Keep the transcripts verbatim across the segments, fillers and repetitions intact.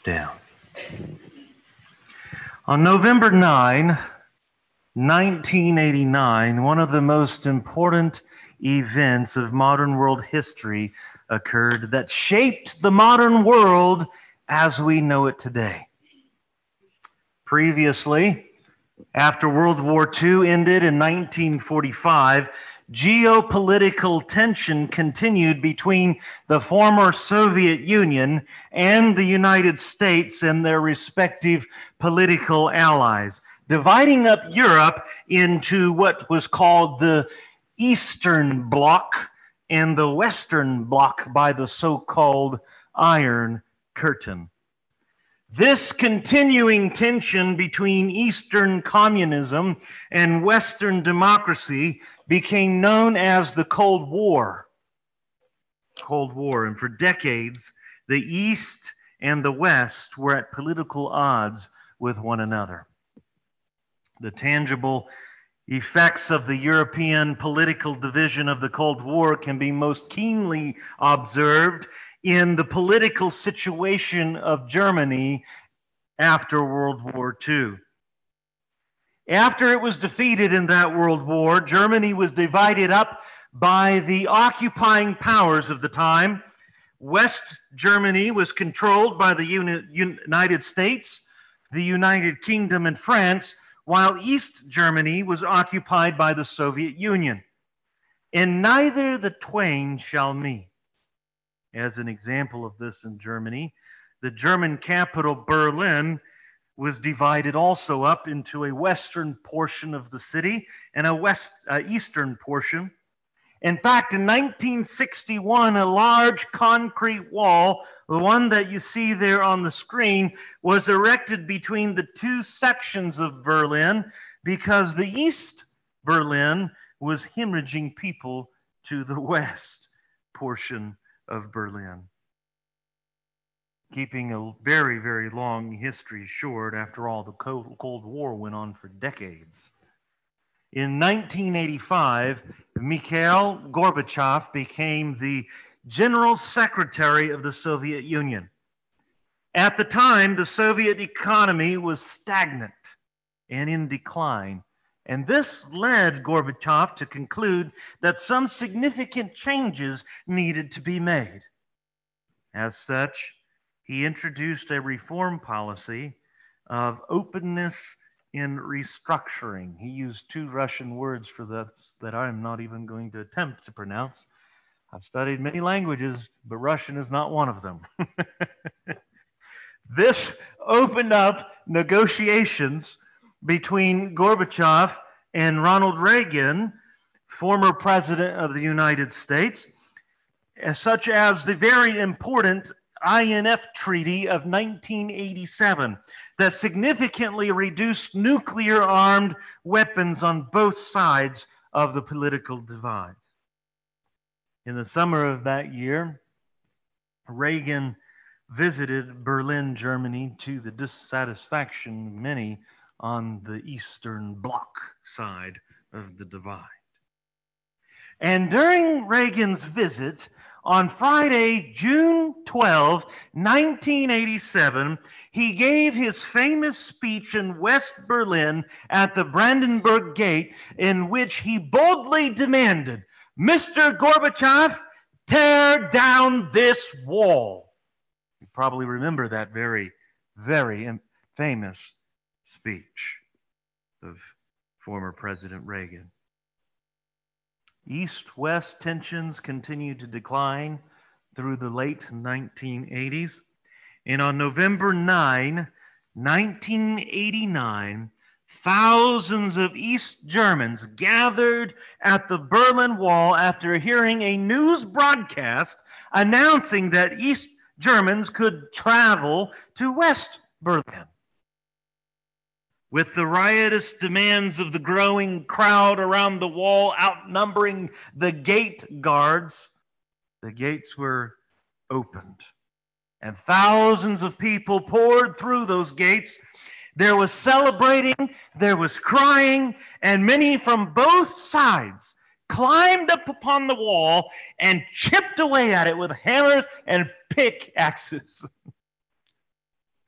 down. On November ninth, nineteen eighty-nine, one of the most important events of modern world history occurred that shaped the modern world as we know it today. Previously, after World War Two ended in nineteen forty-five, geopolitical tension continued between the former Soviet Union and the United States and their respective political allies, dividing up Europe into what was called the Eastern Bloc and the Western Bloc by the so-called Iron Curtain. This continuing tension between Eastern communism and Western democracy became known as the Cold War. Cold War, and for decades, the East and the West were at political odds with one another. The tangible effects of the European political division of the Cold War can be most keenly observed in the political situation of Germany after World War Two. After it was defeated in that World War, Germany was divided up by the occupying powers of the time. West Germany was controlled by the Uni- United States, the United Kingdom, and France, while East Germany was occupied by the Soviet Union. And neither the twain shall meet. As an example of this in Germany, the German capital, Berlin, was divided also up into a western portion of the city and a west uh, eastern portion. In fact, in nineteen sixty-one, a large concrete wall, the one that you see there on the screen, was erected between the two sections of Berlin because the East Berlin was hemorrhaging people to the west portion of Berlin. Keeping a very, very long history short, after all, the Cold War went on for decades. In nineteen eighty-five, Mikhail Gorbachev became the General Secretary of the Soviet Union. At the time, the Soviet economy was stagnant and in decline, and this led Gorbachev to conclude that some significant changes needed to be made. As such, he introduced a reform policy of openness in restructuring. He used two Russian words for this that I'm not even going to attempt to pronounce. I've studied many languages, but Russian is not one of them. This opened up negotiations between Gorbachev and Ronald Reagan, former president of the United States, such as the very important I N F Treaty of nineteen eighty-seven that significantly reduced nuclear-armed weapons on both sides of the political divide. In the summer of that year, Reagan visited Berlin, Germany, to the dissatisfaction of many on the Eastern Bloc side of the divide. And during Reagan's visit, on Friday, June twelfth, nineteen eighty-seven, he gave his famous speech in West Berlin at the Brandenburg Gate, in which he boldly demanded, "Mister Gorbachev, tear down this wall." You probably remember that very, very famous speech of former President Reagan. East-West tensions continued to decline through the late nineteen eighties. And on November ninth, nineteen eighty-nine, thousands of East Germans gathered at the Berlin Wall after hearing a news broadcast announcing that East Germans could travel to West Berlin. With the riotous demands of the growing crowd around the wall outnumbering the gate guards, the gates were opened, and thousands of people poured through those gates. There was celebrating, there was crying, and many from both sides climbed up upon the wall and chipped away at it with hammers and pickaxes.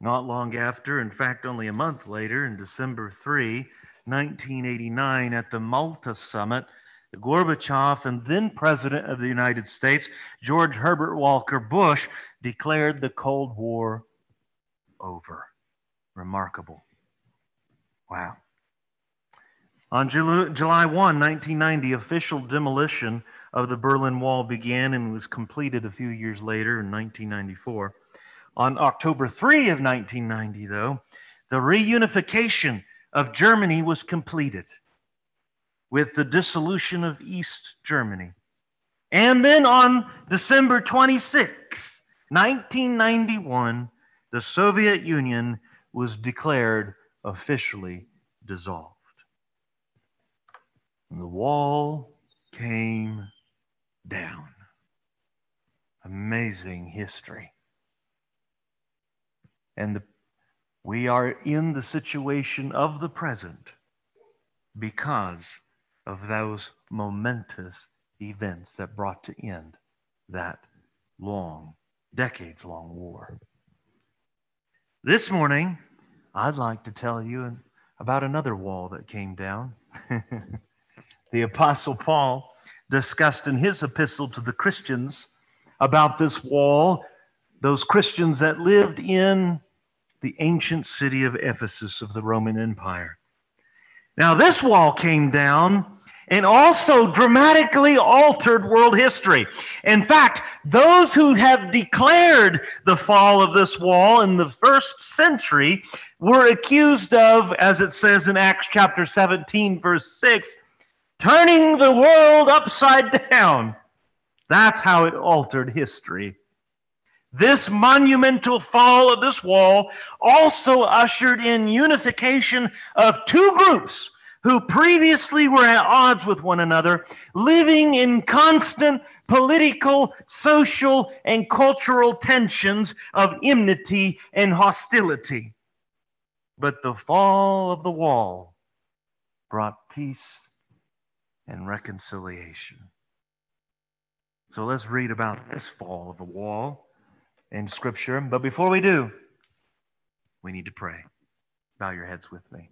Not long after, in fact, only a month later, in December third, nineteen eighty-nine, at the Malta Summit, Gorbachev and then President of the United States, George Herbert Walker Bush, declared the Cold War over. Remarkable. Wow. On July first, nineteen ninety, official demolition of the Berlin Wall began and was completed a few years later in nineteen ninety-four. On October third of nineteen ninety, though, the reunification of Germany was completed with the dissolution of East Germany. And then on December twenty-sixth, nineteen ninety-one, the Soviet Union was declared officially dissolved. And the wall came down. Amazing history. And the, we are in the situation of the present because of those momentous events that brought to end that long, decades-long war. This morning, I'd like to tell you about another wall that came down. The Apostle Paul discussed in his epistle to the Christians about this wall, those Christians that lived in the ancient city of Ephesus of the Roman Empire. Now, this wall came down and also dramatically altered world history. In fact, those who have declared the fall of this wall in the first century were accused of, as it says in Acts chapter seventeen, verse six, turning the world upside down. That's how it altered history. This monumental fall of this wall also ushered in unification of two groups who previously were at odds with one another, living in constant political, social, and cultural tensions of enmity and hostility. But the fall of the wall brought peace and reconciliation. So let's read about this fall of the wall in Scripture. But before we do, we need to pray. Bow your heads with me.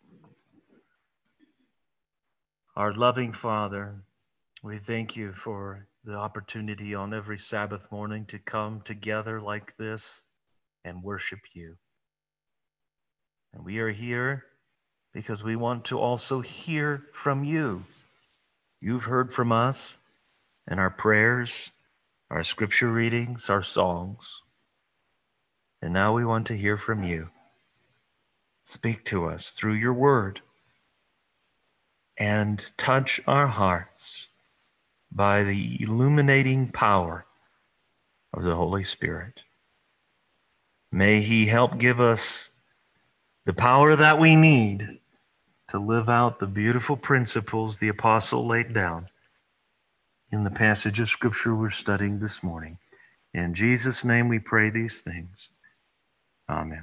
Our loving Father, we thank you for the opportunity on every Sabbath morning to come together like this and worship you. And we are here because we want to also hear from you. You've heard from us in our prayers, our scripture readings, our songs. And now we want to hear from you. Speak to us through your word and touch our hearts by the illuminating power of the Holy Spirit. May he help give us the power that we need to live out the beautiful principles the apostle laid down in the passage of Scripture we're studying this morning. In Jesus' name we pray these things. Amen.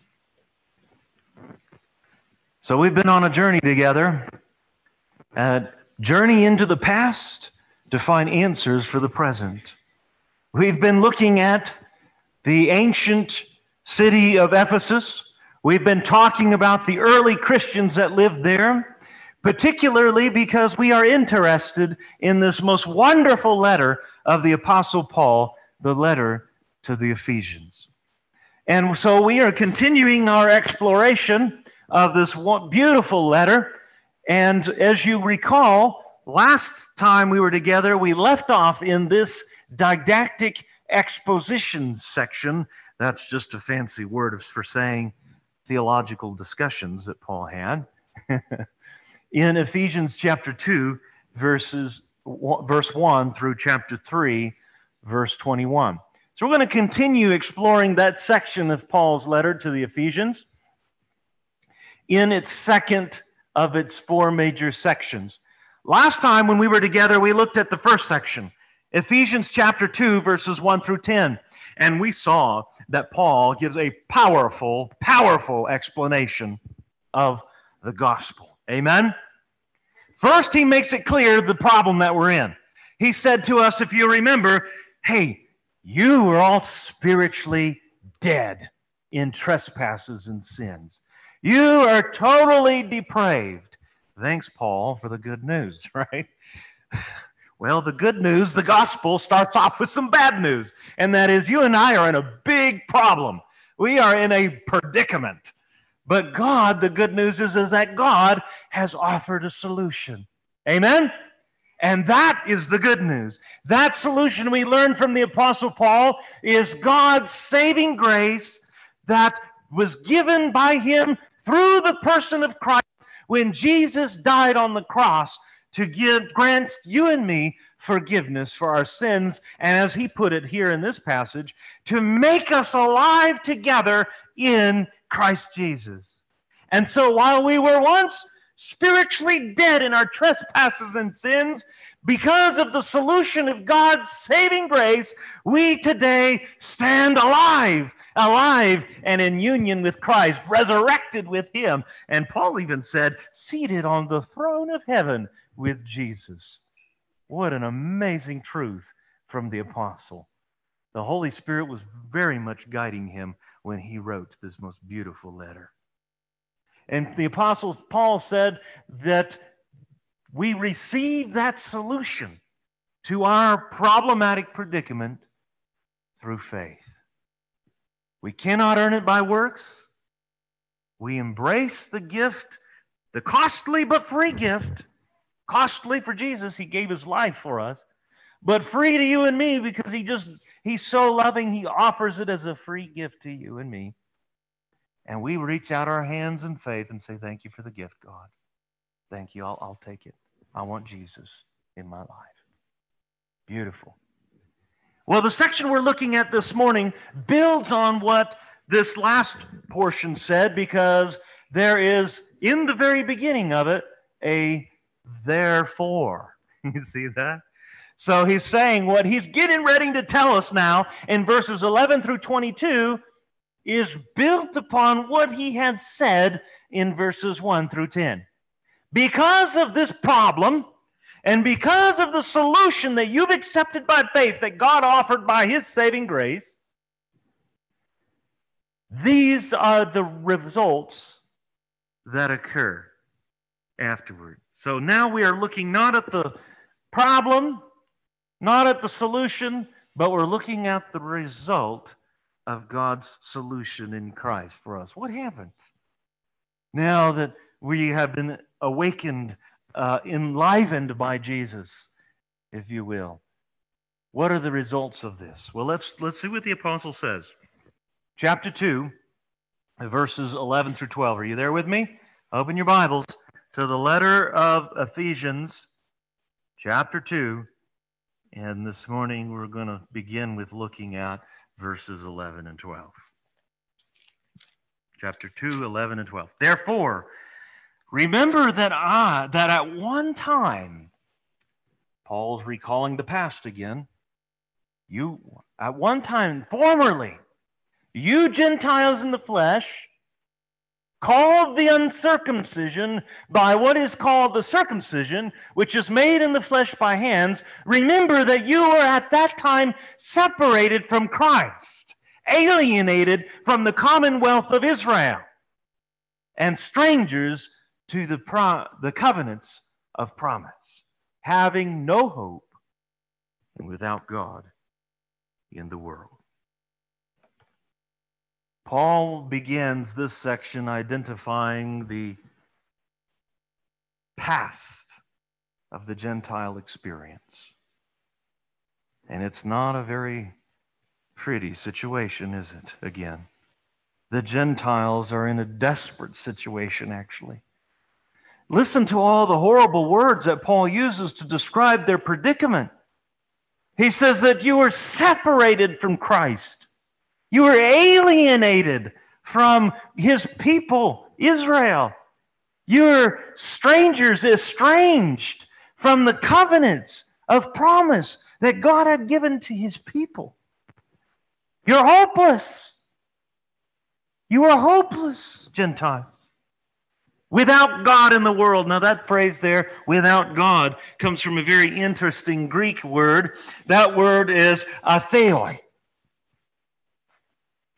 So we've been on a journey together, a journey into the past to find answers for the present. We've been looking at the ancient city of Ephesus. We've been talking about the early Christians that lived there, particularly because we are interested in this most wonderful letter of the Apostle Paul, the letter to the Ephesians. And so we are continuing our exploration of this beautiful letter. And as you recall, last time we were together, we left off in this didactic exposition section. That's just a fancy word for saying theological discussions that Paul had. In Ephesians chapter two, verses verse one through chapter three, verse twenty-one. So we're going to continue exploring that section of Paul's letter to the Ephesians in its second of its four major sections. Last time when we were together, we looked at the first section, Ephesians chapter two, verses one through ten. And we saw that Paul gives a powerful, powerful explanation of the gospel. Amen? First, he makes it clear the problem that we're in. He said to us, if you remember, hey, you are all spiritually dead in trespasses and sins. You are totally depraved. Thanks, Paul, for the good news, right? Well, the good news, the gospel, starts off with some bad news, and that is you and I are in a big problem. We are in a predicament. But God, the good news is, is that God has offered a solution. Amen? And that is the good news. That solution we learned from the Apostle Paul is God's saving grace that was given by him through the person of Christ when Jesus died on the cross to give, grant you and me forgiveness for our sins, and as he put it here in this passage, to make us alive together in Christ Jesus. And so while we were once spiritually dead in our trespasses and sins, because of the solution of God's saving grace, we today stand alive, alive and in union with Christ, resurrected with him. And Paul even said, seated on the throne of heaven with Jesus. What an amazing truth from the apostle. The Holy Spirit was very much guiding him when he wrote this most beautiful letter. And the apostle Paul said that we receive that solution to our problematic predicament through faith. We cannot earn it by works. We embrace the gift, the costly but free gift. Costly for Jesus, he gave his life for us, but free to you and me because he just, he's so loving, he offers it as a free gift to you and me. And we reach out our hands in faith and say, thank you for the gift, God. Thank you, I'll, I'll take it. I want Jesus in my life. Beautiful. Well, the section we're looking at this morning builds on what this last portion said, because there is, in the very beginning of it, a therefore. You see that? So he's saying what he's getting ready to tell us now in verses eleven through twenty-two is built upon what he had said in verses one through ten. Because of this problem, and because of the solution that you've accepted by faith that God offered by his saving grace, these are the results that occur afterward. So now we are looking not at the problem, not at the solution, but we're looking at the result of God's solution in Christ for us. What happens now that we have been awakened, uh, enlivened by Jesus, if you will? What are the results of this? Well, let's let's see what the apostle says. Chapter two, verses eleven through twelve. Are you there with me? Open your Bibles to the letter of Ephesians, chapter two. And this morning we're going to begin with looking at verses eleven and twelve. Chapter two, eleven and twelve. Therefore, remember that I, that at one time, Paul's recalling the past again, you, at one time, formerly, you Gentiles in the flesh, called the uncircumcision by what is called the circumcision, which is made in the flesh by hands, remember that you were at that time separated from Christ, alienated from the commonwealth of Israel, and strangers to the, pro- the covenants of promise, having no hope and without God in the world. Paul begins this section identifying the past of the Gentile experience. And it's not a very pretty situation, is it? Again, the Gentiles are in a desperate situation, actually. Listen to all the horrible words that Paul uses to describe their predicament. He says that you were separated from Christ. You were alienated from his people, Israel. You were strangers, estranged from the covenants of promise that God had given to his people. You're hopeless. You are hopeless, Gentiles. Without God in the world. Now that phrase there, without God, comes from a very interesting Greek word. That word is atheoi.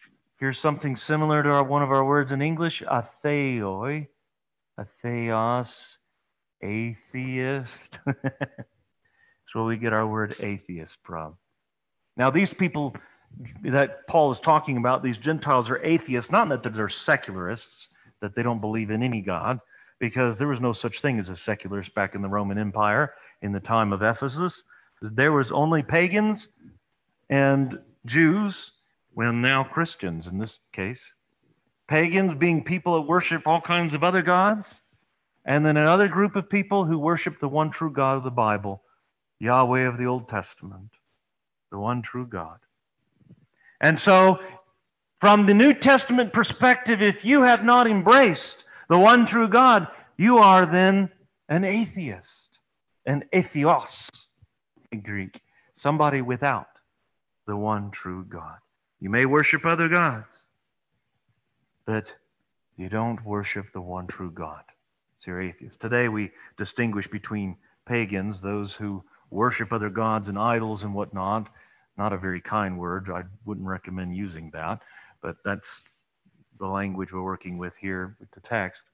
Here's something similar to our, one of our words in English, atheoi, atheos, atheist. That's where we get our word atheist from. Now, these people that Paul is talking about, these Gentiles, are atheists, not that they're secularists, that they don't believe in any God, because there was no such thing as a secularist back in the Roman Empire in the time of Ephesus. There was only pagans and Jews, well, now Christians in this case. Pagans being people that worship all kinds of other gods, and then another group of people who worship the one true God of the Bible, Yahweh of the Old Testament, the one true God. And so, from the New Testament perspective, if you have not embraced the one true God, you are then an atheist, an atheos in Greek, somebody without the one true God. You may worship other gods, but you don't worship the one true God. So you're atheist. Today we distinguish between pagans, those who worship other gods and idols and whatnot. Not a very kind word. I wouldn't recommend using that, but that's the language we're working with here with the text.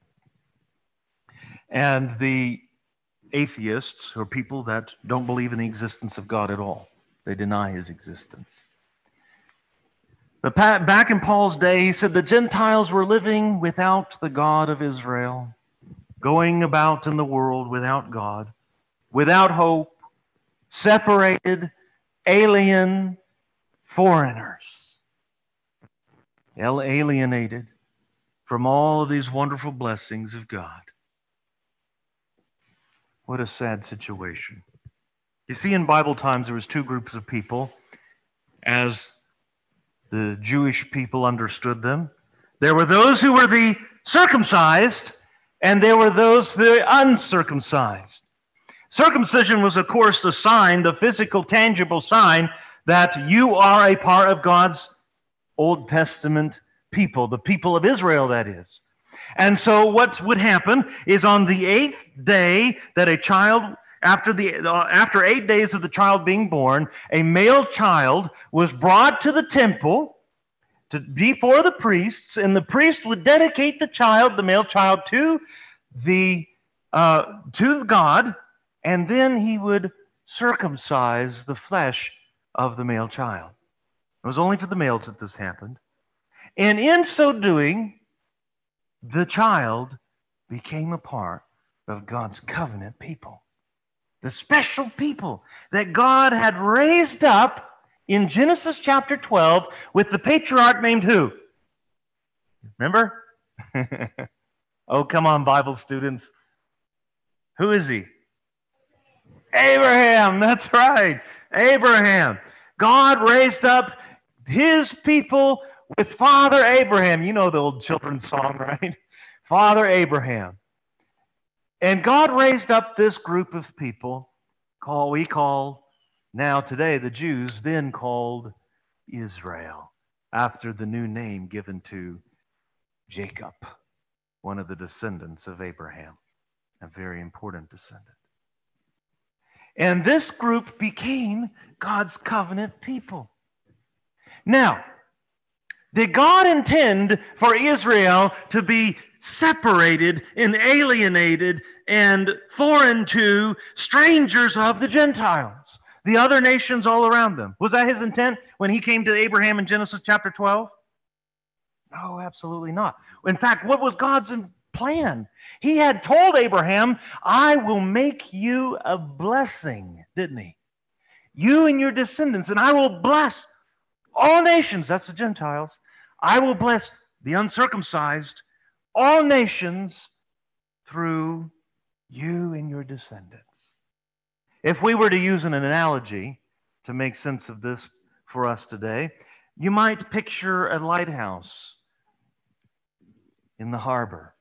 And the atheists are people that don't believe in the existence of God at all. They deny his existence. But back in Paul's day, he said the Gentiles were living without the God of Israel, going about in the world without God, without hope, separated, alien, foreigners, alienated from all of these wonderful blessings of God. What a sad situation. You see, in Bible times, there was two groups of people as the Jewish people understood them. There were those who were the circumcised, and there were those the uncircumcised. Circumcision was, of course, the sign, the physical, tangible sign that you are a part of God's Old Testament people, the people of Israel, that is. And so what would happen is on the eighth day that a child, after the uh, after eight days of the child being born, a male child was brought to the temple to before the priests, and the priest would dedicate the child, the male child, to the uh, to God, and then he would circumcise the flesh of the male child. It was only for the males that this happened. And in so doing, the child became a part of God's covenant people. The special people that God had raised up in Genesis chapter twelve with the patriarch named who? Remember? Oh, come on, Bible students. Who is he? Abraham, that's right. Abraham. God raised up his people with Father Abraham. You know the old children's song, right? Father Abraham. And God raised up this group of people, call we call now today the Jews, then called Israel, after the new name given to Jacob, one of the descendants of Abraham, a very important descendant. And this group became God's covenant people. Now, did God intend for Israel to be separated and alienated and foreign to strangers of the Gentiles, the other nations all around them? Was that his intent when he came to Abraham in Genesis chapter twelve? No, absolutely not. In fact, what was God's plan? He had told Abraham, I will make you a blessing, didn't he? You and your descendants, and I will bless all nations. That's the Gentiles. I will bless the uncircumcised, all nations through you and your descendants. If we were to use an analogy to make sense of this for us today, you might picture a lighthouse in the harbor,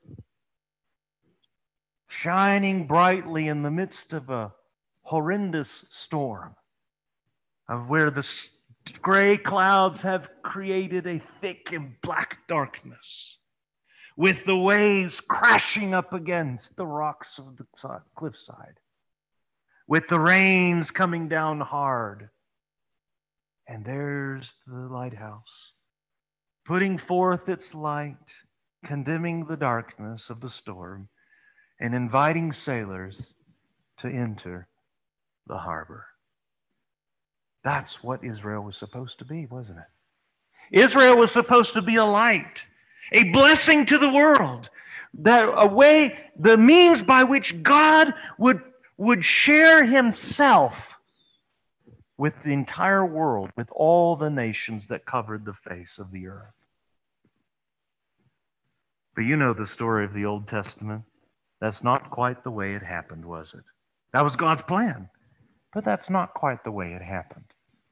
shining brightly in the midst of a horrendous storm, of where the gray clouds have created a thick and black darkness, with the waves crashing up against the rocks of the cliffside, with the rains coming down hard. And there's the lighthouse, putting forth its light, condemning the darkness of the storm, and inviting sailors to enter the harbor. That's what Israel was supposed to be, wasn't it? Israel was supposed to be a light, a blessing to the world, that a way, the means by which God would, would share himself with the entire world, with all the nations that covered the face of the earth. But you know the story of the Old Testament. That's not quite the way it happened, was it? That was God's plan, but that's not quite the way it happened.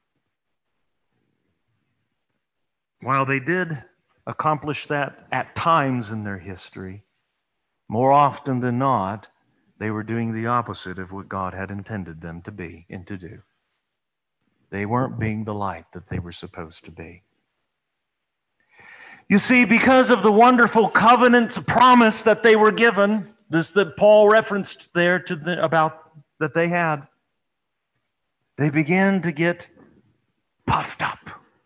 While they did accomplish that at times in their history, more often than not, they were doing the opposite of what God had intended them to be and to do. They weren't being the light that they were supposed to be. You see, because of the wonderful covenants promise that they were given, this that Paul referenced there to the, about that they had, they began to get puffed up.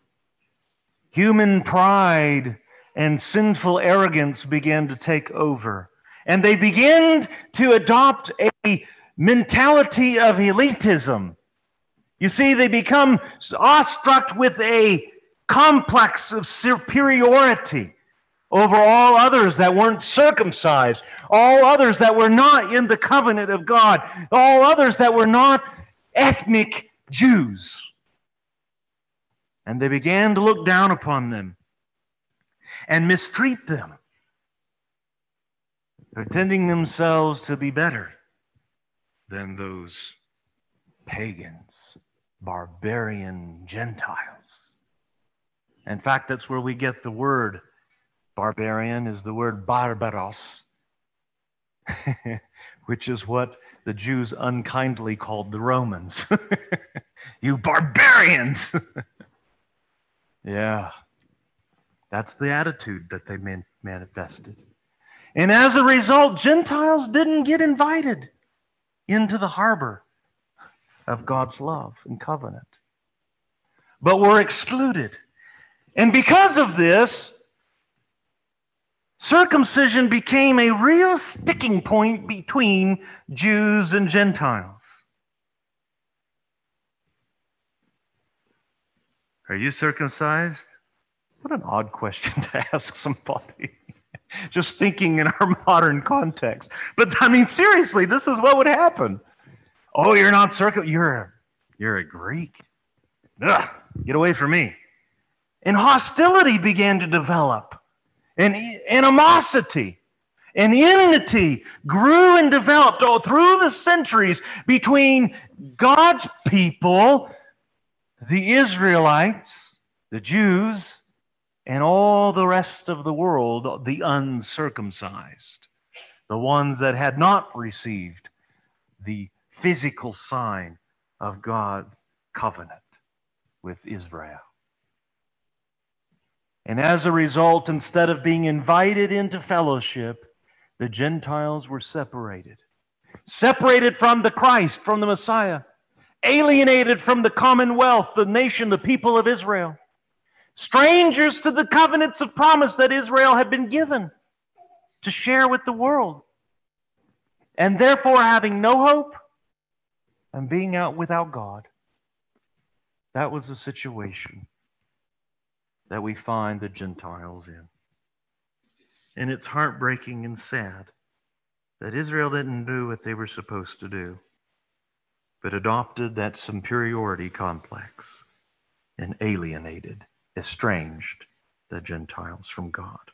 Human pride and sinful arrogance began to take over. And they began to adopt a mentality of elitism. You see, they become awestruck with a complex of superiority over all others that weren't circumcised, all others that were not in the covenant of God, all others that were not ethnic Jews. And they began to look down upon them and mistreat them, pretending themselves to be better than those pagans, barbarian Gentiles. In fact, that's where we get the word barbarian, is the word barbaros, which is what the Jews unkindly called the Romans. You barbarians! Yeah, that's the attitude that they man- manifested. And as a result, Gentiles didn't get invited into the harbor of God's love and covenant, but were excluded. And because of this, circumcision became a real sticking point between Jews and Gentiles. Are you circumcised? What an odd question to ask somebody. Just thinking in our modern context. But I mean, seriously, this is what would happen. Oh, you're not circumcised. You're a, you're a Greek. Ugh, get away from me. And hostility began to develop. And animosity and enmity grew and developed all through the centuries between God's people, the Israelites, the Jews, and all the rest of the world, the uncircumcised, the ones that had not received the physical sign of God's covenant with Israel. And as a result, instead of being invited into fellowship, the Gentiles were separated. Separated from the Christ, from the Messiah. Alienated from the commonwealth, the nation, the people of Israel. Strangers to the covenants of promise that Israel had been given to share with the world. And therefore having no hope and being out without God. That was the situation that we find the Gentiles in. And it's heartbreaking and sad that Israel didn't do what they were supposed to do, but adopted that superiority complex and alienated, estranged the Gentiles from God.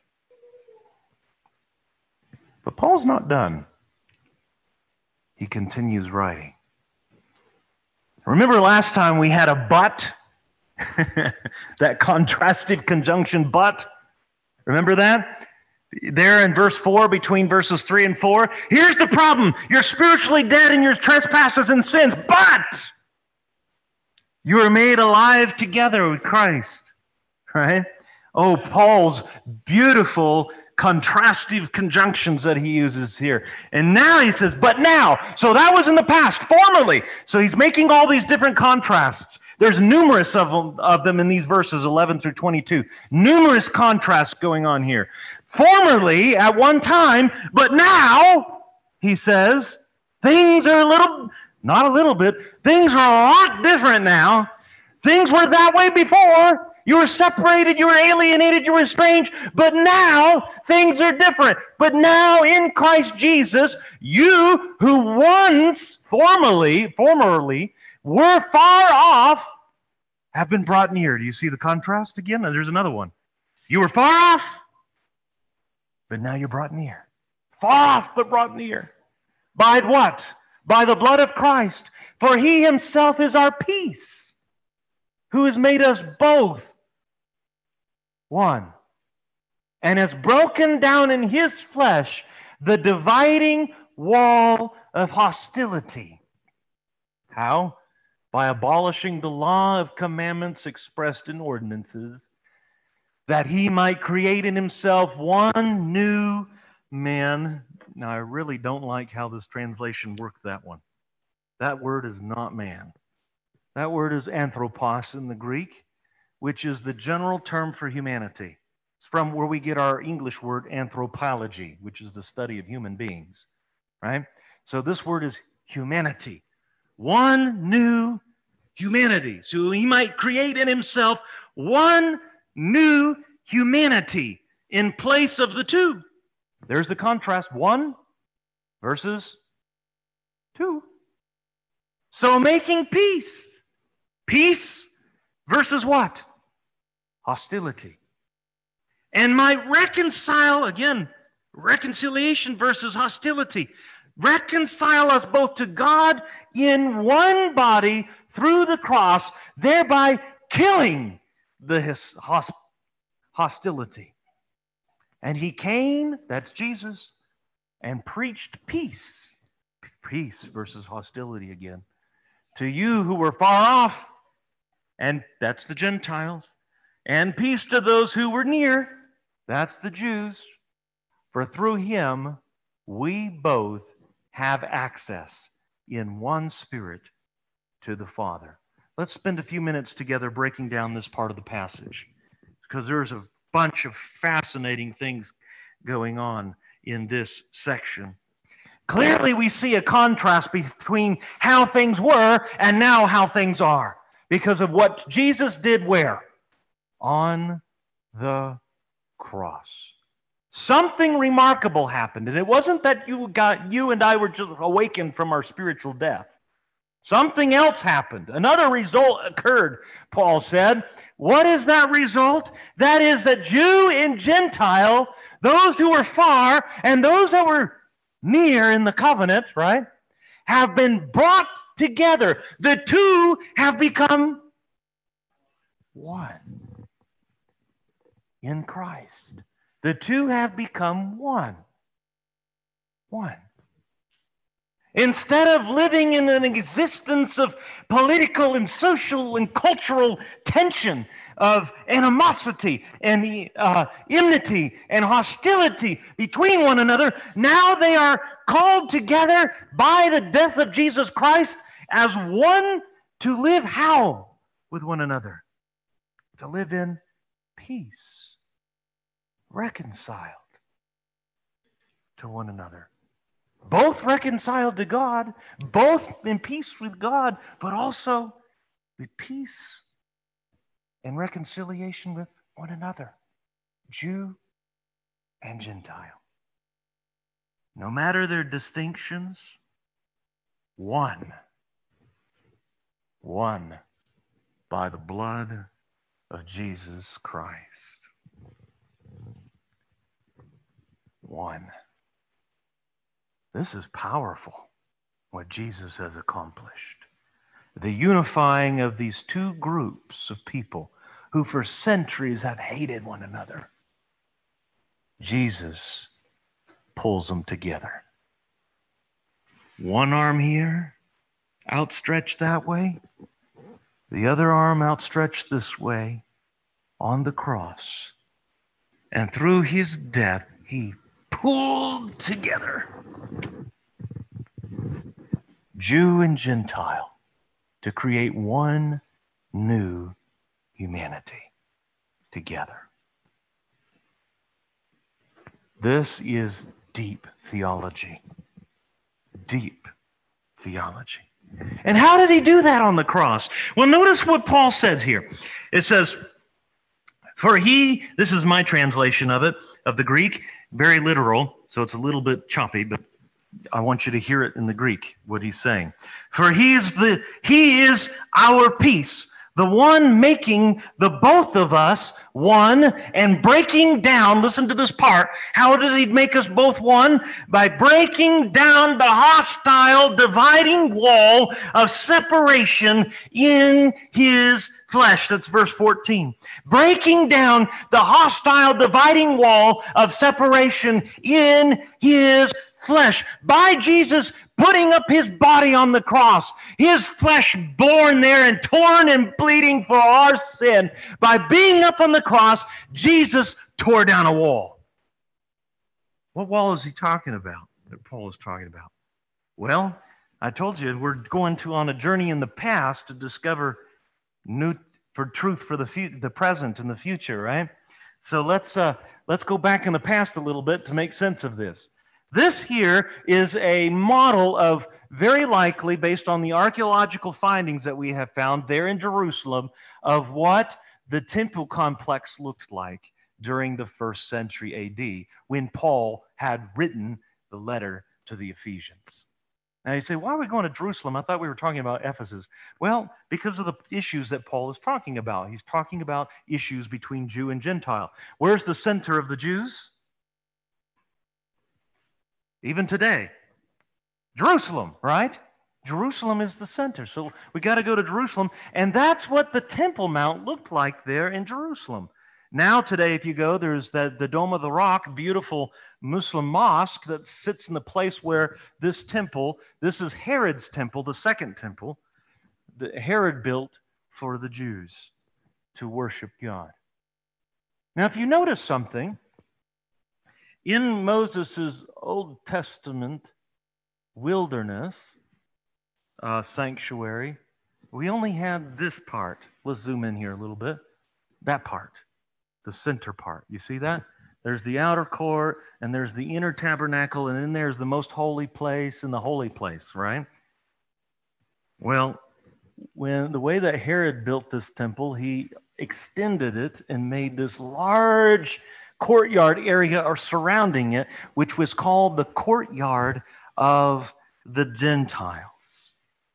But Paul's not done. He continues writing. Remember last time we had a but? That contrastive conjunction, but. Remember that? There in verse four, between verses three and four. Here's the problem. You're spiritually dead in your trespasses and sins, but you are made alive together with Christ. Right? Oh, Paul's beautiful contrastive conjunctions that he uses here. And now he says, but now. So that was in the past, formerly. So he's making all these different contrasts There's numerous of them, of them in these verses eleven through twenty-two. Numerous contrasts going on here. Formerly, at one time, but now, he says, things are a little, not a little bit, things are a lot different now. Things were that way before. You were separated, you were alienated, you were estranged, but now things are different. But now in Christ Jesus, you who once, formerly, formerly, were far off, have been brought near. Do you see the contrast again? There's another one. You were far off, but now you're brought near. Far off, but brought near. By what? By the blood of Christ. For he himself is our peace, who has made us both one, and has broken down in his flesh the dividing wall of hostility. How? By abolishing the law of commandments expressed in ordinances, that he might create in himself one new man. Now, I really don't like how this translation worked that one. That word is not man. That word is anthropos in the Greek, which is the general term for humanity. It's from where we get our English word anthropology, which is the study of human beings, right? So this word is humanity. One new humanity. So he might create in himself one new humanity in place of the two. There's the contrast. One versus two. So making peace. Peace versus what? Hostility. And might reconcile, again, reconciliation versus hostility. Reconcile us both to God in one body through the cross, thereby killing the hos- hostility. And he came, that's Jesus, and preached peace. Peace versus hostility again. To you who were far off, and that's the Gentiles, and peace to those who were near, that's the Jews. For through him we both have access in one Spirit to the Father. Let's spend a few minutes together breaking down this part of the passage, because there's a bunch of fascinating things going on in this section. Clearly, we see a contrast between how things were and now how things are, because of what Jesus did where? On the cross. Something remarkable happened, and it wasn't that you got you and I were just awakened from our spiritual death. Something else happened. Another result occurred, Paul said. What is that result? That is that Jew and Gentile, those who were far and those that were near in the covenant, right, have been brought together. The two have become one in Christ. The two have become one. One. Instead of living in an existence of political and social and cultural tension, of animosity and uh, enmity and hostility between one another, now they are called together by the death of Jesus Christ as one to live how with one another? To live in peace, reconciled to one another. Both reconciled to God, both in peace with God, but also with peace and reconciliation with one another, Jew and Gentile. No matter their distinctions, one, one by the blood of Jesus Christ. One. This is powerful, what Jesus has accomplished. The unifying of these two groups of people who for centuries have hated one another. Jesus pulls them together. One arm here, outstretched that way. The other arm outstretched this way on the cross. And through his death, he pulled together Jew and Gentile to create one new humanity together. This is deep theology. Deep theology. And how did he do that on the cross? Well, notice what Paul says here. It says, for he, this is my translation of it, of the Greek, very literal, so it's a little bit choppy, but I want you to hear it in the Greek, what he's saying. For he is the he is our peace, the one making the both of us one and breaking down, listen to this part, how does he make us both one? By breaking down the hostile dividing wall of separation in his flesh. That's verse fourteen. Breaking down the hostile dividing wall of separation in his flesh. By Jesus putting up his body on the cross, his flesh born there and torn and bleeding for our sin. By being up on the cross, Jesus tore down a wall. What wall is he talking about that Paul is talking about? Well, I told you we're going to on a journey in the past to discover new for truth for the fu- the present and the future, right? So let's uh, let's go back in the past a little bit to make sense of this. This here is a model of, very likely based on the archaeological findings that we have found there in Jerusalem, of what the temple complex looked like during the first century A D when Paul had written the letter to the Ephesians. Now you say, why are we going to Jerusalem? I thought we were talking about Ephesus. Well, because of the issues that Paul is talking about. He's talking about issues between Jew and Gentile. Where's the center of the Jews? Even today, Jerusalem, right? Jerusalem is the center. So we got to go to Jerusalem. And that's what the Temple Mount looked like there in Jerusalem. Now today, if you go, there's the, the Dome of the Rock, beautiful Muslim mosque that sits in the place where this temple, this is Herod's temple, the second temple, that Herod built for the Jews to worship God. Now, if you notice something, in Moses' Old Testament wilderness uh, sanctuary, we only had this part. Let's zoom in here a little bit. That part, the center part. You see that? There's the outer court, and there's the inner tabernacle, and then there's the most holy place and the holy place, right? Well, when the way that Herod built this temple, he extended it and made this large courtyard area or surrounding it, which was called the courtyard of the Gentiles.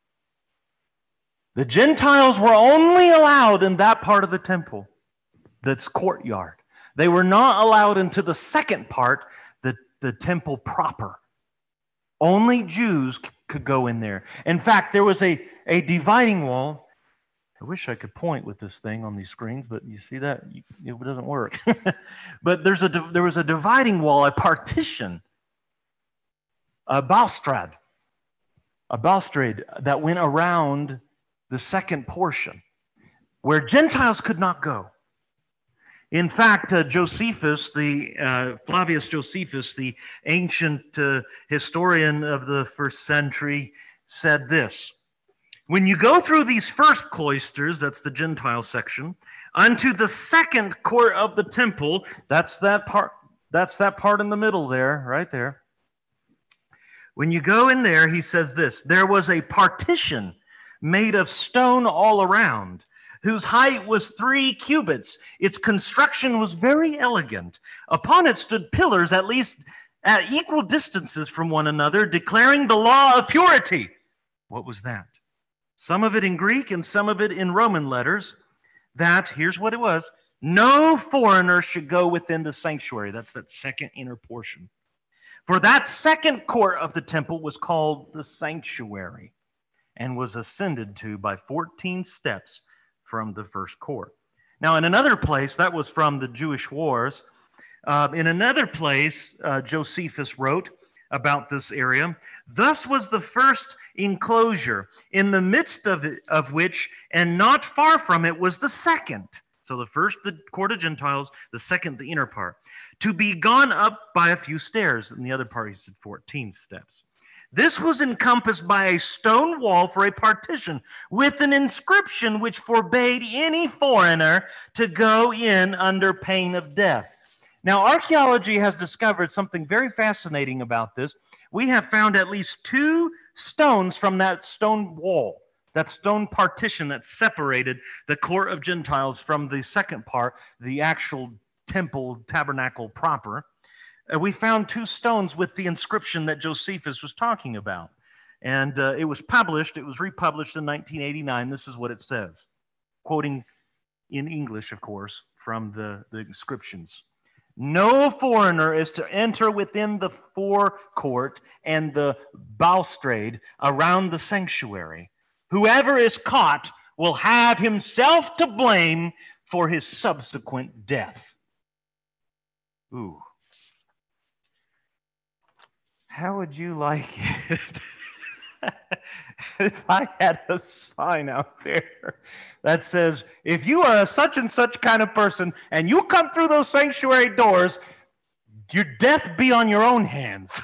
The Gentiles were only allowed in that part of the temple, that's courtyard. They were not allowed into the second part, the, the temple proper. Only Jews could go in there. In fact, there was a, a dividing wall. I wish I could point with this thing on these screens, but you see that? It doesn't work. But there's a, there was a dividing wall, a partition, a balustrade, a balustrade that went around the second portion where Gentiles could not go. In fact, uh, Josephus, the uh, Flavius Josephus, the ancient uh, historian of the first century, said this: when you go through these first cloisters, that's the Gentile section, unto the second court of the temple, that's that part, that's that part in the middle there, right there. When you go in there, he says this: there was a partition made of stone all around, whose height was three cubits. Its construction was very elegant. Upon it stood pillars at least at equal distances from one another, declaring the law of purity. What was that? Some of it in Greek and some of it in Roman letters, that, here's what it was: no foreigner should go within the sanctuary. That's that second inner portion. For that second court of the temple was called the sanctuary and was ascended to by fourteen steps from the first court. Now, in another place, that was from the Jewish Wars. Uh, in another place, uh, Josephus wrote about this area: thus was the first enclosure, in the midst of, it, of which, and not far from it, was the second. So the first, the court of Gentiles; the second, the inner part, to be gone up by a few stairs. And the other part, he said fourteen steps. This was encompassed by a stone wall for a partition with an inscription which forbade any foreigner to go in under pain of death. Now, archaeology has discovered something very fascinating about this. We have found at least two stones from that stone wall, that stone partition that separated the court of Gentiles from the second part, the actual temple, tabernacle proper. Uh, we found two stones with the inscription that Josephus was talking about. And uh, it was published, it was republished in nineteen eighty-nine. This is what it says, quoting in English, of course, from the, the inscriptions. No foreigner is to enter within the forecourt and the balustrade around the sanctuary. Whoever is caught will have himself to blame for his subsequent death. Ooh. How would you like it if I had a sign out there that says, if you are a such and such kind of person and you come through those sanctuary doors, your death be on your own hands?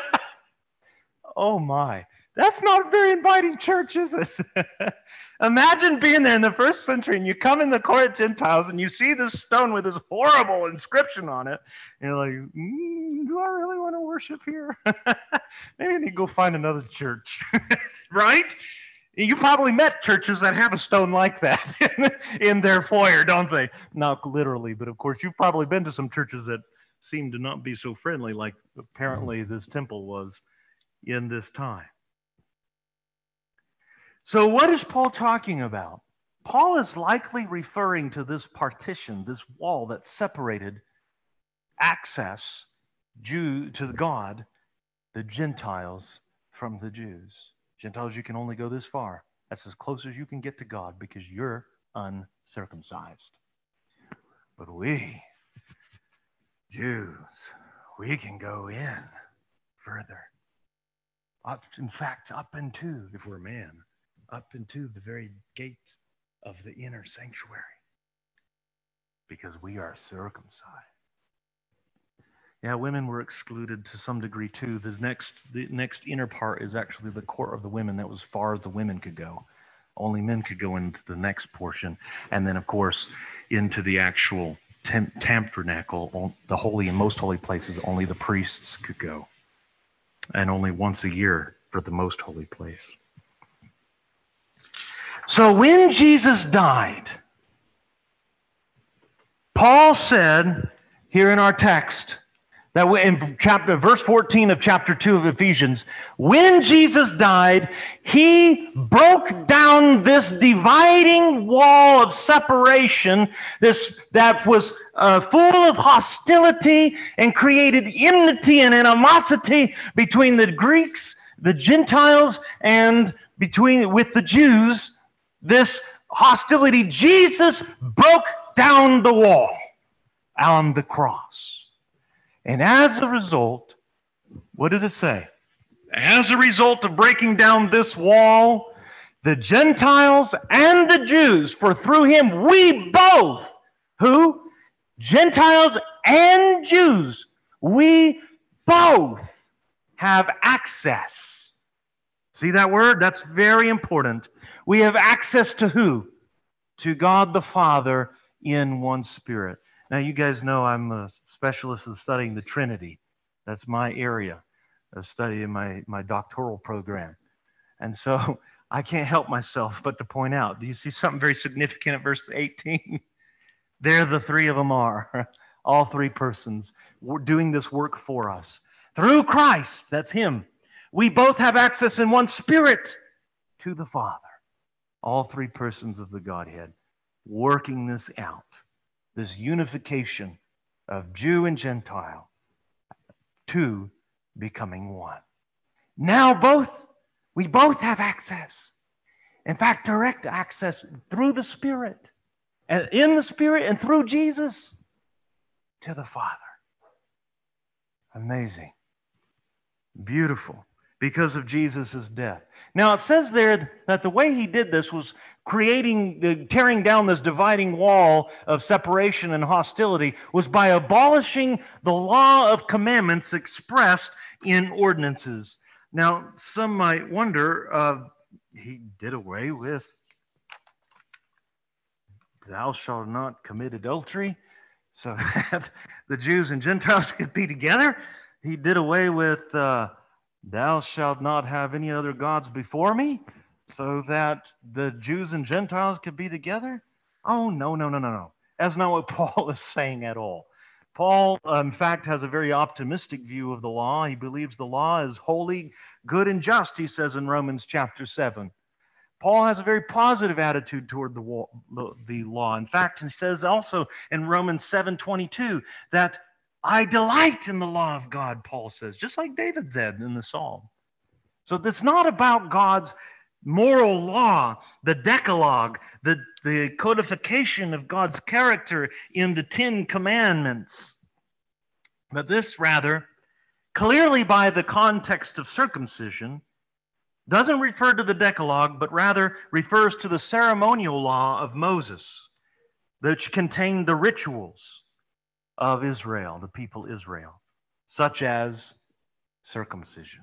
Oh my, that's not a very inviting church, is it? Imagine being there in the first century and you come in the court of Gentiles and you see this stone with this horrible inscription on it. And you're like, mm, do I really want to worship here? Maybe I need to go find another church, right? You probably met churches that have a stone like that in, in their foyer, don't they? Not literally, but of course you've probably been to some churches that seem to not be so friendly like apparently this temple was in this time. So what is Paul talking about? Paul is likely referring to this partition, this wall that separated access Jew to God, the Gentiles from the Jews. Gentiles, you can only go this far. That's as close as you can get to God because you're uncircumcised. But we, Jews, we can go in further. Up, in fact, up into, if we're a man, up into the very gates of the inner sanctuary because we are circumcised. Yeah, women were excluded to some degree too. The next, the next inner part is actually the court of the women. That was as far as the women could go. Only men could go into the next portion. And then, of course, into the actual tem- tabernacle, the holy and most holy places, only the priests could go. And only once a year for the most holy place. So when Jesus died, Paul said here in our text, that in chapter, verse fourteen of chapter two of Ephesians, when Jesus died, he broke down this dividing wall of separation, this that was uh, full of hostility and created enmity and animosity between the Greeks, the Gentiles, and between with the Jews. This hostility, Jesus broke down the wall on the cross. And as a result, what did it say? As a result of breaking down this wall, the Gentiles and the Jews, for through him we both, who? Gentiles and Jews, we both have access. See that word? That's very important. We have access to who? To God the Father in one Spirit. Now, you guys know I'm a specialist in studying the Trinity. That's my area of study in my, my doctoral program. And so I can't help myself but to point out, do you see something very significant at verse eighteen? There the three of them are, all three persons doing this work for us. Through Christ, that's him, we both have access in one Spirit to the Father. All three persons of the Godhead working this out, this unification of Jew and Gentile, two becoming one. Now both, we both have access. In fact, direct access through the Spirit, and in the Spirit and through Jesus to the Father. Amazing. Beautiful. Because of Jesus' death. Now, it says there that the way he did this was creating, the, tearing down this dividing wall of separation and hostility was by abolishing the law of commandments expressed in ordinances. Now, some might wonder, uh, he did away with thou shalt not commit adultery so that the Jews and Gentiles could be together. He did away with uh, thou shalt not have any other gods before me so that the Jews and Gentiles could be together. Oh, no, no, no, no, no. That's not what Paul is saying at all. Paul, uh, in fact, has a very optimistic view of the law. He believes the law is holy, good, and just, he says in Romans chapter seven. Paul has a very positive attitude toward the, the law. In fact, he says also in Romans seven twenty-two that I delight in the law of God, Paul says, just like David said in the psalm. So it's not about God's moral law, the Decalogue, the, the codification of God's character in the Ten Commandments. But this, rather, clearly by the context of circumcision, doesn't refer to the Decalogue, but rather refers to the ceremonial law of Moses, which contained the rituals of Israel, the people Israel, such as circumcision.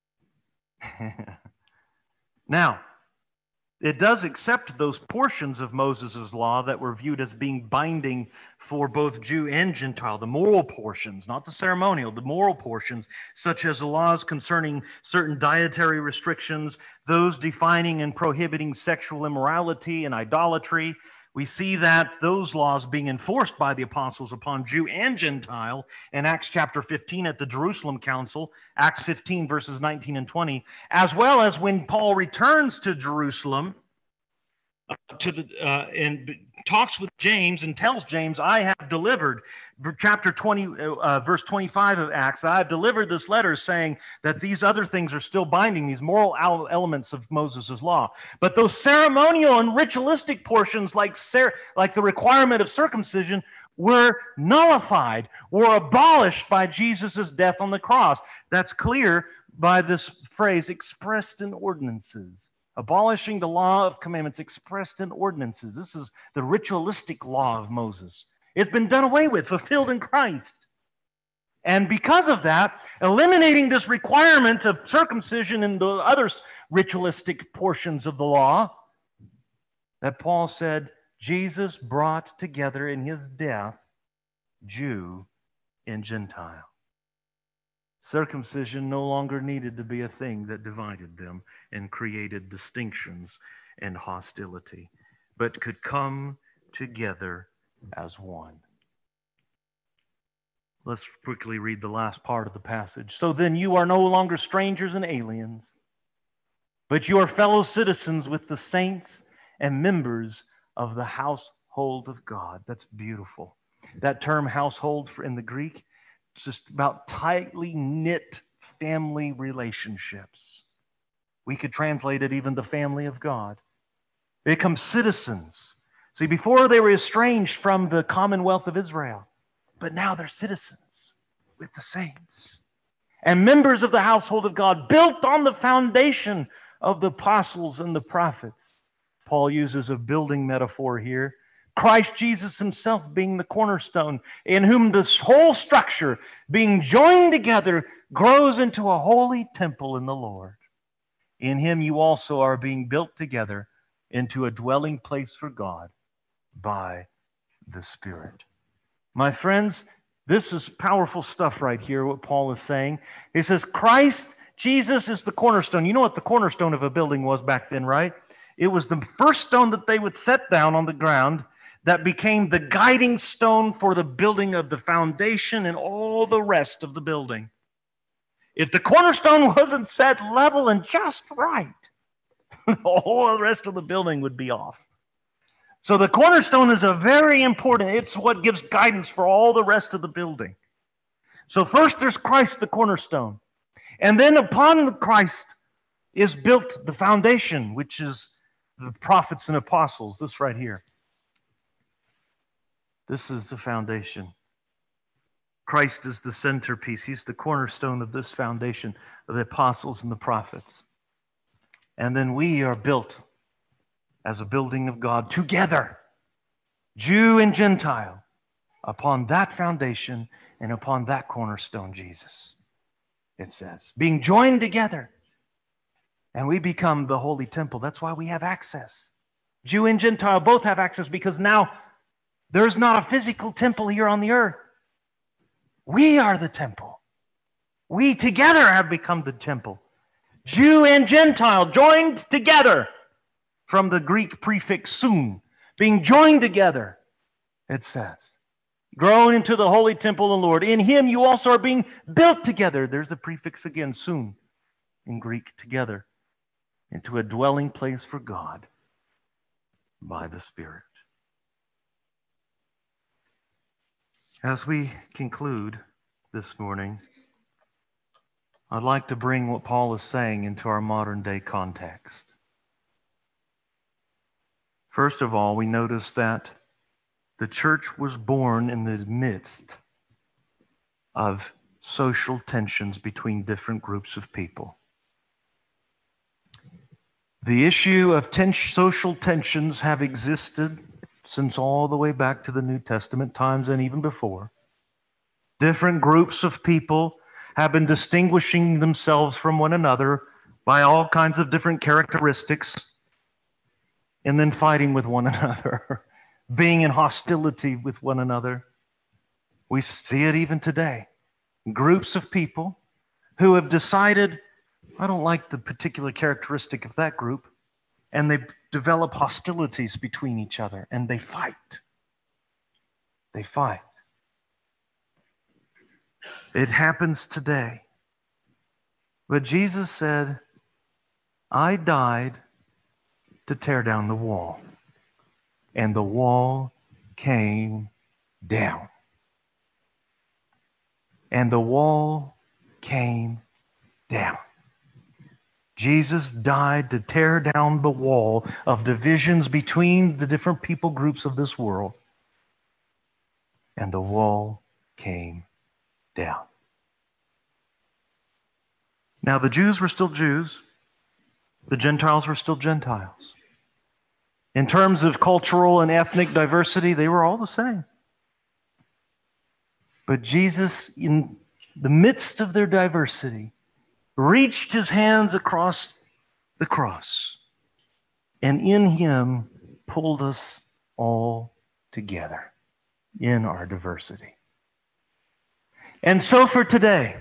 Now, it does accept those portions of Moses' law that were viewed as being binding for both Jew and Gentile, the moral portions, not the ceremonial, the moral portions, such as the laws concerning certain dietary restrictions, those defining and prohibiting sexual immorality and idolatry. We see that those laws being enforced by the apostles upon Jew and Gentile in Acts chapter fifteen at the Jerusalem Council, Acts fifteen verses nineteen and twenty, as well as when Paul returns to Jerusalem uh, to the uh, and talks with James and tells James, I have delivered, chapter twenty, uh, verse twenty-five of Acts, I have delivered this letter saying that these other things are still binding, these moral elements of Moses' law. But those ceremonial and ritualistic portions, like, cer- like the requirement of circumcision, were nullified, were abolished by Jesus' death on the cross. That's clear by this phrase, expressed in ordinances. Abolishing the law of commandments expressed in ordinances. This is the ritualistic law of Moses. It's been done away with, fulfilled in Christ. And because of that, eliminating this requirement of circumcision in the other ritualistic portions of the law, that Paul said Jesus brought together in his death Jew and Gentile. Circumcision no longer needed to be a thing that divided them and created distinctions and hostility, but could come together as one. Let's quickly read the last part of the passage. So then you are no longer strangers and aliens, but you are fellow citizens with the saints and members of the household of God. That's beautiful. That term household in the Greek, it's just about tightly knit family relationships. We could translate it even the family of God. They become citizens. See, before they were estranged from the commonwealth of Israel, but now they're citizens with the saints and members of the household of God, built on the foundation of the apostles and the prophets. Paul uses a building metaphor here. Christ Jesus himself being the cornerstone, in whom this whole structure, being joined together, grows into a holy temple in the Lord. In him you also are being built together into a dwelling place for God by the Spirit. My friends, this is powerful stuff right here, what Paul is saying. He says, Christ Jesus is the cornerstone. You know what the cornerstone of a building was back then, right? It was the first stone that they would set down on the ground that became the guiding stone for the building of the foundation and all the rest of the building. If the cornerstone wasn't set level and just right, the whole rest of the building would be off. So the cornerstone is a very important, it's what gives guidance for all the rest of the building. So first there's Christ, the cornerstone. And then upon Christ is built the foundation, which is the prophets and apostles, this right here. This is the foundation. Christ is the centerpiece. He's the cornerstone of this foundation of the apostles and the prophets. And then we are built as a building of God together, Jew and Gentile, upon that foundation and upon that cornerstone, Jesus, it says. Being joined together. And we become the holy temple. That's why we have access. Jew and Gentile both have access, because now there's not a physical temple here on the earth. We are the temple. We together have become the temple. Jew and Gentile joined together, from the Greek prefix soon, being joined together, it says. Grown into the holy temple of the Lord. In him you also are being built together. There's the prefix again, soon, in Greek, together, into a dwelling place for God by the Spirit. As we conclude this morning, I'd like to bring what Paul is saying into our modern day context. First of all, we notice that the church was born in the midst of social tensions between different groups of people. The issue of ten- social tensions have existed since all the way back to the New Testament times and even before. Different groups of people have been distinguishing themselves from one another by all kinds of different characteristics, and then fighting with one another, being in hostility with one another. We see it even today. Groups of people who have decided, I don't like the particular characteristic of that group, and they develop hostilities between each other, and they fight. They fight. It happens today. But Jesus said, I died to tear down the wall. And the wall came down. And the wall came down. Jesus died to tear down the wall of divisions between the different people groups of this world. And the wall came down. Now, the Jews were still Jews. The Gentiles were still Gentiles. In terms of cultural and ethnic diversity, they were all the same. But Jesus, in the midst of their diversity, reached his hands across the cross, and in him pulled us all together in our diversity. And so for today,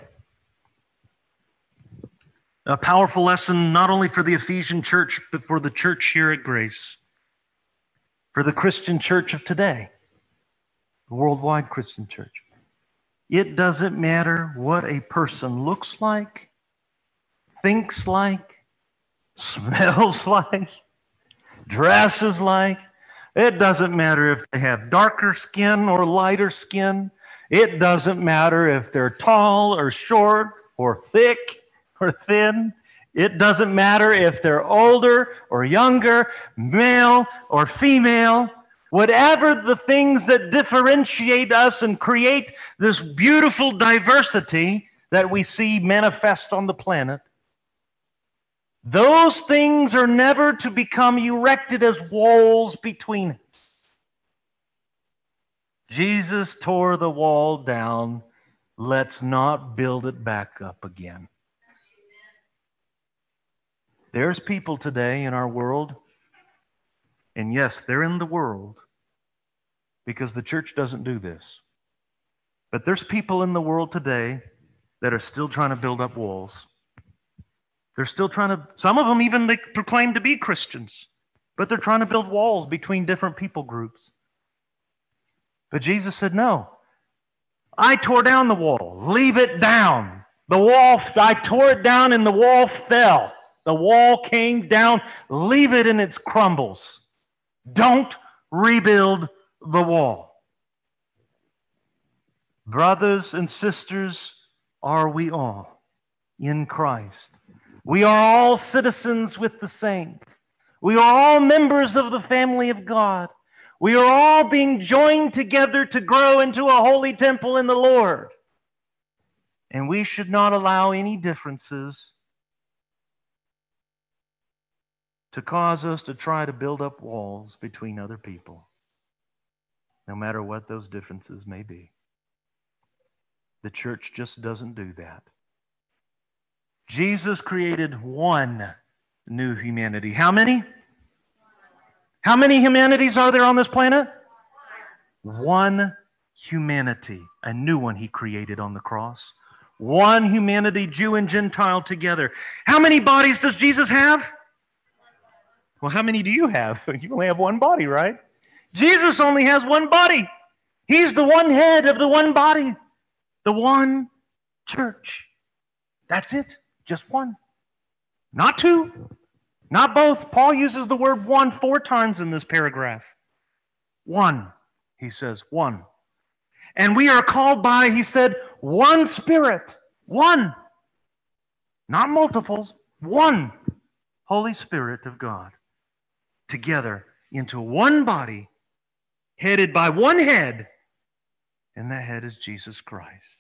a powerful lesson not only for the Ephesian church, but for the church here at Grace, for the Christian church of today, the worldwide Christian church. It doesn't matter what a person looks like, thinks like, smells like, dresses like. It doesn't matter if they have darker skin or lighter skin. It doesn't matter if they're tall or short or thick or thin. It doesn't matter if they're older or younger, male or female. Whatever the things that differentiate us and create this beautiful diversity that we see manifest on the planet, those things are never to become erected as walls between us. Jesus tore the wall down. Let's not build it back up again. There's people today in our world, and yes, they're in the world because the church doesn't do this. But there's people in the world today that are still trying to build up walls. They're still trying to, some of them even they proclaim to be Christians, but they're trying to build walls between different people groups. But Jesus said, no, I tore down the wall. Leave it down. The wall, I tore it down and the wall fell. The wall came down. Leave it in its crumbles. Don't rebuild the wall. Brothers and sisters, are we all in Christ? We are all citizens with the saints. We are all members of the family of God. We are all being joined together to grow into a holy temple in the Lord. And we should not allow any differences to cause us to try to build up walls between other people, no matter what those differences may be. The church just doesn't do that. Jesus created one new humanity. How many? How many humanities are there on this planet? One humanity, a new one he created on the cross. One humanity, Jew and Gentile together. How many bodies does Jesus have? Well, how many do you have? You only have one body, right? Jesus only has one body. He's the one head of the one body, the one church. That's it, just one. Not two, not both. Paul uses the word one four times in this paragraph. One, he says, one. And we are called by, he said, one Spirit. One. Not multiples. One Holy Spirit of God. Together into one body, headed by one head, and that head is Jesus Christ.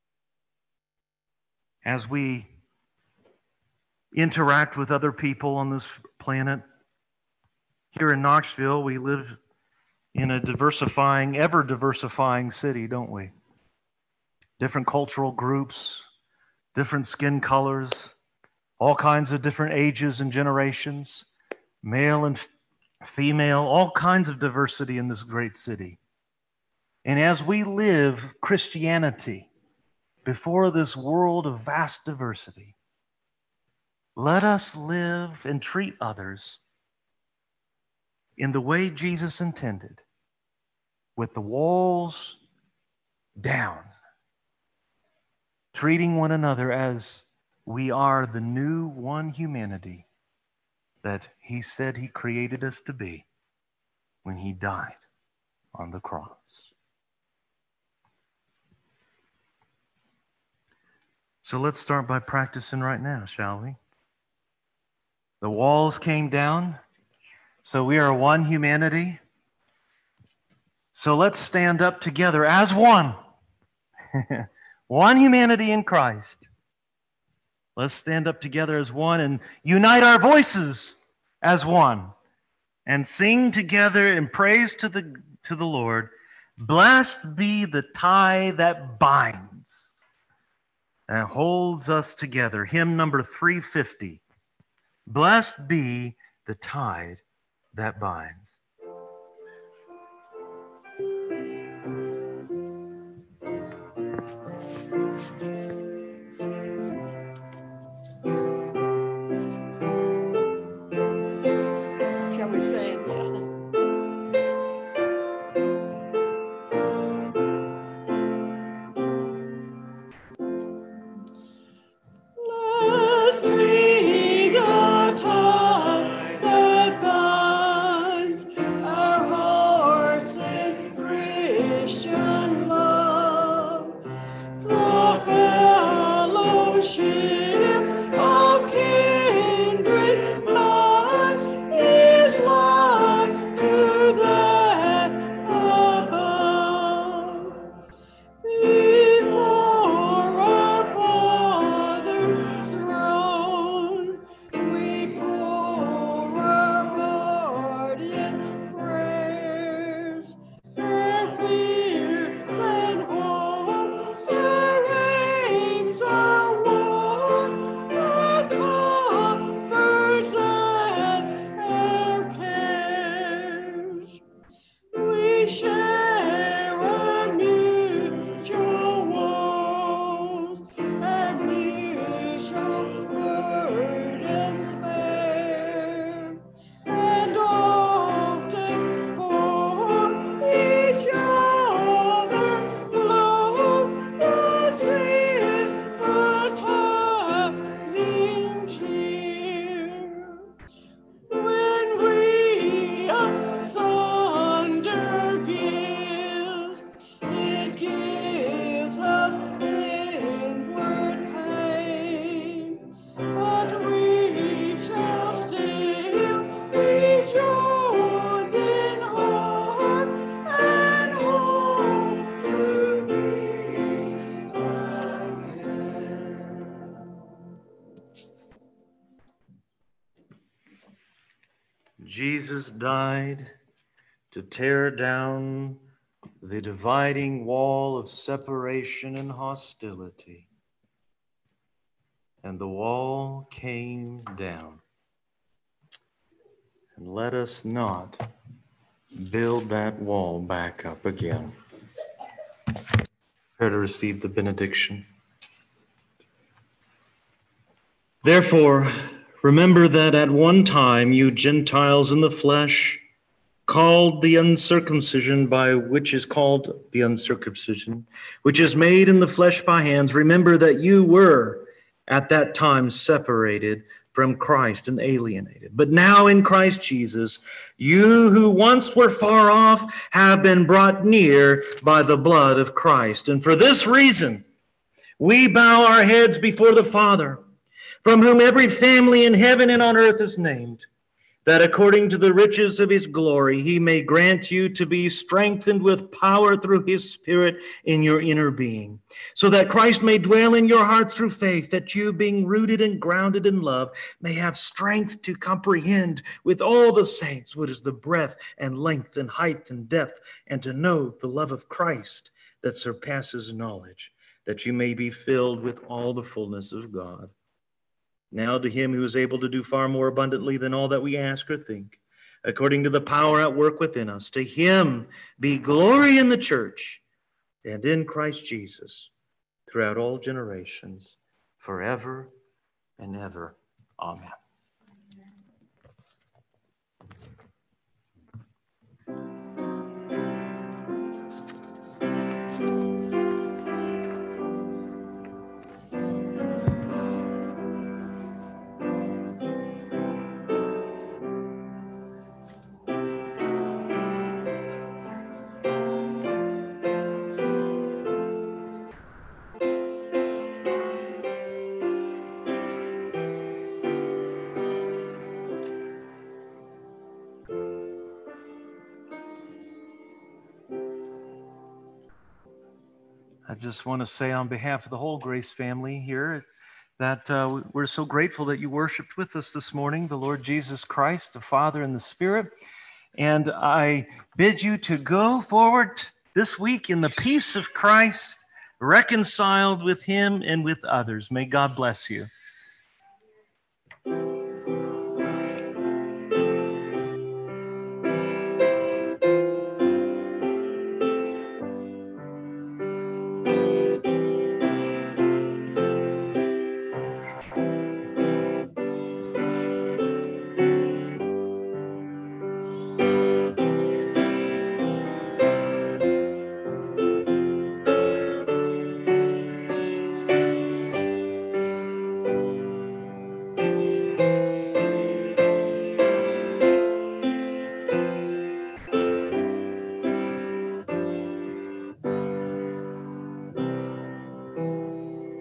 As we interact with other people on this planet, here in Knoxville, we live in a diversifying, ever diversifying city, don't we? Different cultural groups, different skin colors, all kinds of different ages and generations, male and female, all kinds of diversity in this great city. And as we live Christianity before this world of vast diversity, let us live and treat others in the way Jesus intended, with the walls down, treating one another as we are the new one humanity that he said he created us to be when he died on the cross. So let's start by practicing right now, shall we? The walls came down, so we are one humanity. So let's stand up together as one. One humanity in Christ. Let's stand up together as one and unite our voices as one and sing together in praise to the, to the Lord. Blessed be the tie that binds and holds us together. Hymn number three fifty. Blessed be the tide that binds. Shall we sing? Yeah. Blessed be the tie that binds our hearts in Christian love, the fellowship of kindred mind is like to that above. Before our Father's throne, we pour our ardent prayers. Our fears and hopes, our aims are one, our comforts and our cares. We share our mutual woes and mutual burdens bear, and often for each other flow the sympathizing cheer. When we asunder gives, it gives us inward pain, but we shall still be joined in heart and hope to be again. Jesus died to tear down the dividing wall of separation and hostility. And the wall came down. And let us not build that wall back up again. Prepare to receive the benediction. Therefore, remember that at one time you Gentiles in the flesh, called the uncircumcision by which is called the uncircumcision, which is made in the flesh by hands, remember that you were at that time separated from Christ and alienated. But now in Christ Jesus, you who once were far off have been brought near by the blood of Christ. And for this reason, we bow our heads before the Father, from whom every family in heaven and on earth is named, that according to the riches of his glory, he may grant you to be strengthened with power through his Spirit in your inner being, so that Christ may dwell in your hearts through faith, that you, being rooted and grounded in love, may have strength to comprehend with all the saints what is the breadth and length and height and depth, and to know the love of Christ that surpasses knowledge, that you may be filled with all the fullness of God. Now to him who is able to do far more abundantly than all that we ask or think, according to the power at work within us, to him be glory in the church and in Christ Jesus throughout all generations, forever and ever. Amen. I just want to say on behalf of the whole Grace family here that uh, we're so grateful that you worshiped with us this morning, the Lord Jesus Christ, the Father and the Spirit. And I bid you to go forward this week in the peace of Christ, reconciled with him and with others. May God bless you.